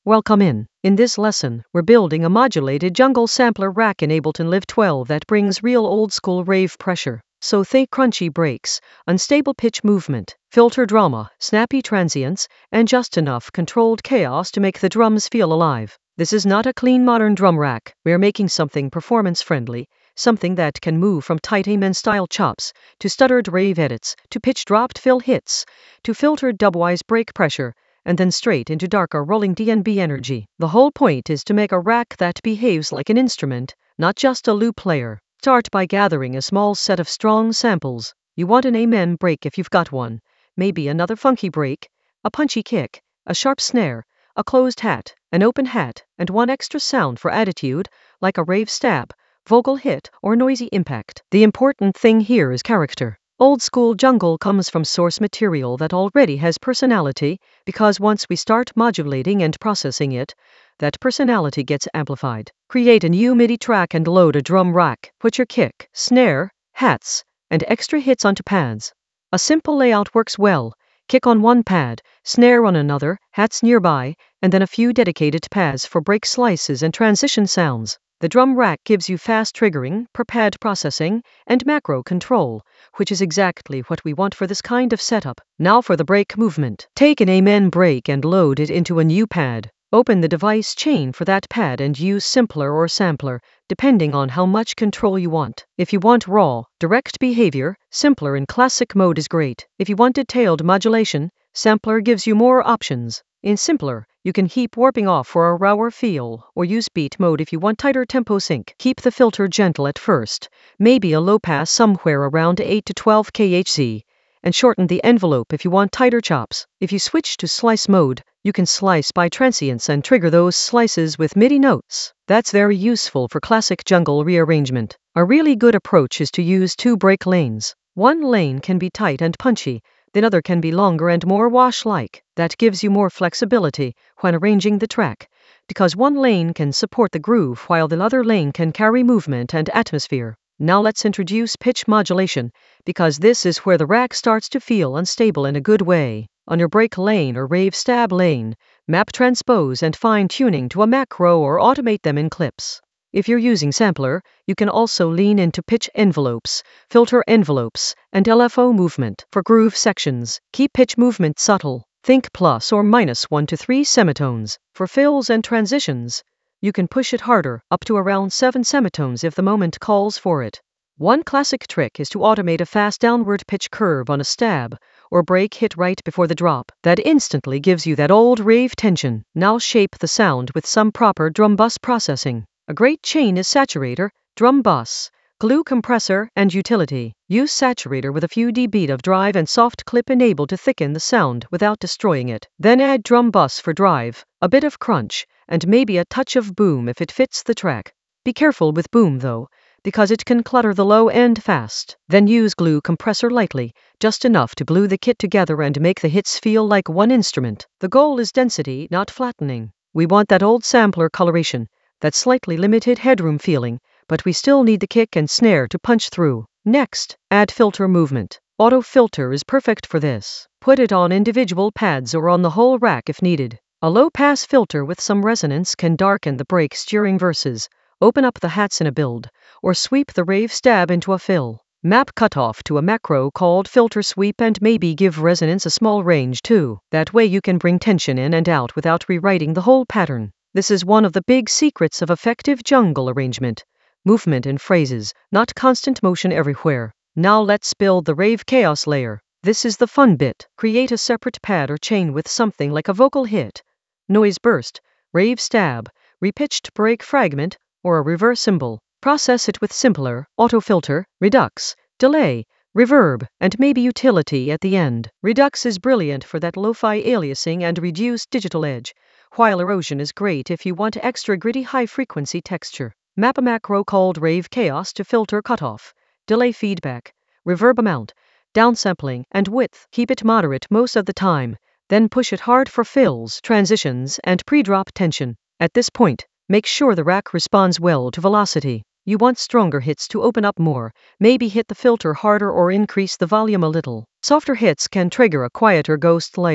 Welcome in. In this lesson, we're building a modulated jungle sampler rack in Ableton Live 12 that brings real old-school rave pressure. So think crunchy breaks, unstable pitch movement, filter drama, snappy transients, and just enough controlled chaos to make the drums feel alive. This is not a clean modern drum rack. We're making something performance-friendly, something that can move from tight amen-style chops, to stuttered rave edits, to pitch-dropped fill hits, to filtered dubwise break pressure, and then straight into darker rolling DnB energy. The whole point is to make a rack that behaves like an instrument, not just a loop player. Start by gathering a small set of strong samples. You want an amen break if you've got one, maybe another funky break, a punchy kick, a sharp snare, a closed hat, an open hat, and one extra sound for attitude, like a rave stab, vocal hit, or noisy impact. The important thing here is character. Old-school jungle comes from source material that already has personality, because once we start modulating and processing it, that personality gets amplified. Create a new MIDI track and load a drum rack. Put your kick, snare, hats, and extra hits onto pads. A simple layout works well. Kick on one pad, snare on another, hats nearby, and then a few dedicated pads for break slices and transition sounds. The drum rack gives you fast triggering, per pad processing, and macro control, which is exactly what we want for this kind of setup. Now for the break movement. Take an amen break and load it into a new pad. Open the device chain for that pad and use simpler or sampler, depending on how much control you want. If you want raw, direct behavior, simpler in classic mode is great. If you want detailed modulation, sampler gives you more options. In simpler, you can keep warping off for a rawer feel, or use beat mode if you want tighter tempo sync. Keep the filter gentle at first, maybe a low pass somewhere around 8 to 12 kHz, and shorten the envelope if you want tighter chops. If you switch to slice mode, you can slice by transients and trigger those slices with MIDI notes. That's very useful for classic jungle rearrangement. A really good approach is to use two break lanes. One lane can be tight and punchy, the other can be longer and more wash-like. That gives you more flexibility when arranging the track, because one lane can support the groove while the other lane can carry movement and atmosphere. Now let's introduce pitch modulation, because this is where the rack starts to feel unstable in a good way. On your break lane or rave stab lane, map transpose and fine-tuning to a macro or automate them in clips. If you're using sampler, you can also lean into pitch envelopes, filter envelopes, and LFO movement. For groove sections, keep pitch movement subtle. Think plus or minus 1 to 3 semitones. For fills and transitions, you can push it harder, up to around 7 semitones if the moment calls for it. One classic trick is to automate a fast downward pitch curve on a stab, or break hit right before the drop. That instantly gives you that old rave tension. Now shape the sound with some proper drum bus processing. A great chain is saturator, drum bus, glue compressor, and utility. Use saturator with a few dB of drive and soft clip enabled to thicken the sound without destroying it. Then add drum bus for drive, a bit of crunch, and maybe a touch of boom if it fits the track. Be careful with boom though, because it can clutter the low end fast. Then use glue compressor lightly, just enough to glue the kit together and make the hits feel like one instrument. The goal is density, not flattening. We want that old sampler coloration, that slightly limited headroom feeling, but we still need the kick and snare to punch through. Next, add filter movement. Auto filter is perfect for this. Put it on individual pads or on the whole rack if needed. A low-pass filter with some resonance can darken the breaks during verses, open up the hats in a build, or sweep the rave stab into a fill. Map cutoff to a macro called filter sweep and maybe give resonance a small range too. That way you can bring tension in and out without rewriting the whole pattern. This is one of the big secrets of effective jungle arrangement. Movement in phrases, not constant motion everywhere. Now let's build the rave chaos layer. This is the fun bit. Create a separate pad or chain with something like a vocal hit, noise burst, rave stab, repitched break fragment, or a reverse cymbal. Process it with simpler, autofilter, redux, delay, reverb, and maybe utility at the end. Redux is brilliant for that lo-fi aliasing and reduced digital edge, while erosion is great if you want extra gritty high-frequency texture. Map a macro called Rave Chaos to filter cutoff, delay feedback, reverb amount, downsampling, and width. Keep it moderate most of the time, then push it hard for fills, transitions, and pre-drop tension. At this point, make sure the rack responds well to velocity. You want stronger hits to open up more, maybe hit the filter harder or increase the volume a little. Softer hits can trigger a quieter ghost layer.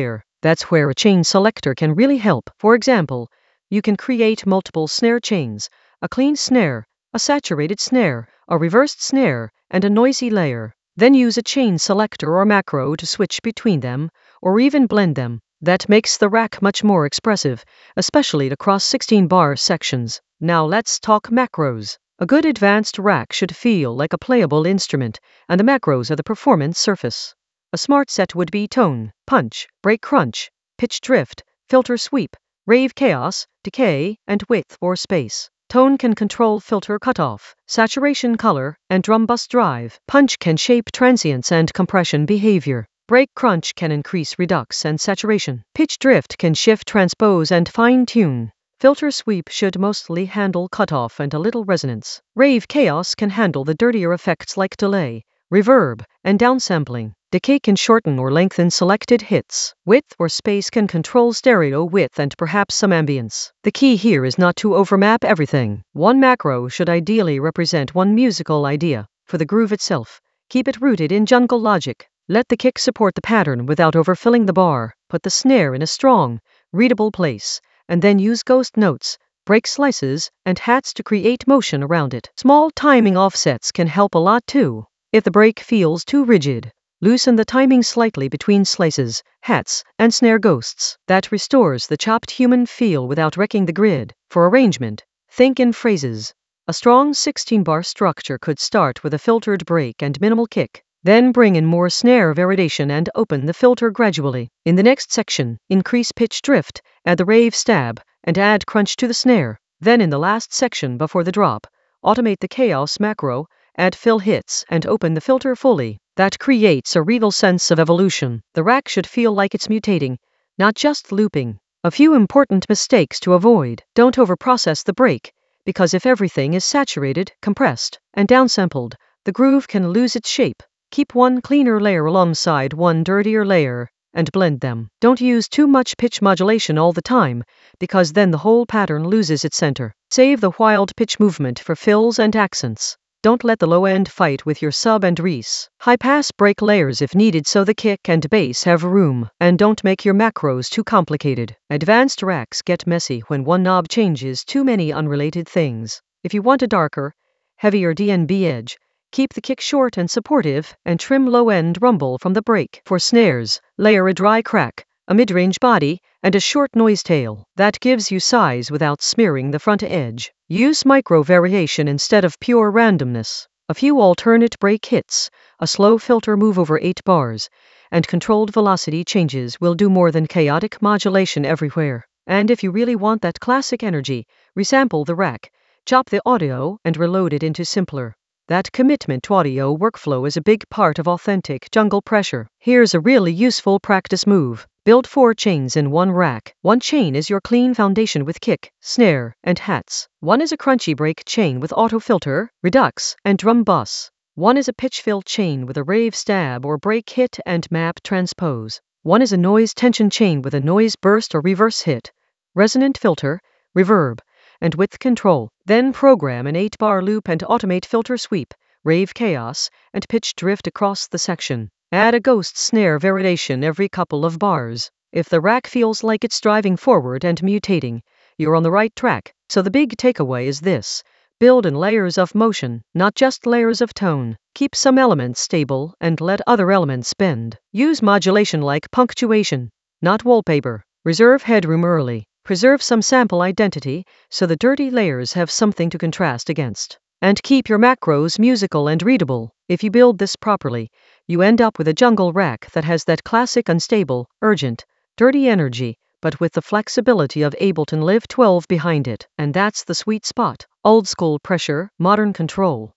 That's where a chain selector can really help. For example, you can create multiple snare chains, a clean snare, a saturated snare, a reversed snare, and a noisy layer. Then use a chain selector or macro to switch between them, or even blend them. That makes the rack much more expressive, especially across 16-bar sections. Now let's talk macros. A good advanced rack should feel like a playable instrument, and the macros are the performance surface. A smart set would be tone, punch, break crunch, pitch drift, filter sweep, rave chaos, decay, and width or space. Tone can control filter cutoff, saturation color, and drum bus drive. Punch can shape transients and compression behavior. Break crunch can increase redux and saturation. Pitch drift can shift transpose and fine-tune. Filter sweep should mostly handle cutoff and a little resonance. Rave chaos can handle the dirtier effects like delay, reverb, and downsampling. Decay can shorten or lengthen selected hits. Width or space can control stereo width and perhaps some ambience. The key here is not to overmap everything. One macro should ideally represent one musical idea. For the groove itself, keep it rooted in jungle logic. Let the kick support the pattern without overfilling the bar. Put the snare in a strong, readable place, and then use ghost notes, break slices, and hats to create motion around it. Small timing offsets can help a lot too. If the break feels too rigid, loosen the timing slightly between slices, hats, and snare ghosts. That restores the chopped human feel without wrecking the grid. For arrangement, think in phrases. A strong 16-bar structure could start with a filtered break and minimal kick. Then bring in more snare variation and open the filter gradually. In the next section, increase pitch drift, add the rave stab, and add crunch to the snare. Then in the last section before the drop, automate the chaos macro, add fill hits, and open the filter fully. That creates a real sense of evolution. The rack should feel like it's mutating, not just looping. A few important mistakes to avoid. Don't overprocess the break, because if everything is saturated, compressed, and downsampled, the groove can lose its shape. Keep one cleaner layer alongside one dirtier layer, and blend them. Don't use too much pitch modulation all the time, because then the whole pattern loses its center. Save the wild pitch movement for fills and accents. Don't let the low end fight with your sub and res. High-pass break layers if needed so the kick and bass have room. And don't make your macros too complicated. Advanced racks get messy when one knob changes too many unrelated things. If you want a darker, heavier DNB edge, keep the kick short and supportive, and trim low-end rumble from the break. For snares, layer a dry crack, a mid-range body, and a short noise tail. That gives you size without smearing the front edge. Use micro variation instead of pure randomness. A few alternate break hits, a slow filter move over 8 bars, and controlled velocity changes will do more than chaotic modulation everywhere. And if you really want that classic energy, resample the rack, chop the audio, and reload it into simpler. That commitment to audio workflow is a big part of authentic jungle pressure. Here's a really useful practice move. Build 4 chains in one rack. One chain is your clean foundation with kick, snare, and hats. One is a crunchy break chain with auto filter, redux, and drum bus. One is a pitch fill chain with a rave stab or break hit and map transpose. One is a noise tension chain with a noise burst or reverse hit, resonant filter, reverb, and width control. Then program an 8-bar loop and automate filter sweep, rave chaos, and pitch drift across the section. Add a ghost snare variation every couple of bars. If the rack feels like it's driving forward and mutating, you're on the right track. So the big takeaway is this: build in layers of motion, not just layers of tone. Keep some elements stable and let other elements bend. Use modulation like punctuation, not wallpaper. Reserve headroom early. Preserve some sample identity so the dirty layers have something to contrast against. And keep your macros musical and readable. If you build this properly, you end up with a jungle rack that has that classic unstable, urgent, dirty energy, but with the flexibility of Ableton Live 12 behind it. And that's the sweet spot. Old school pressure, modern control.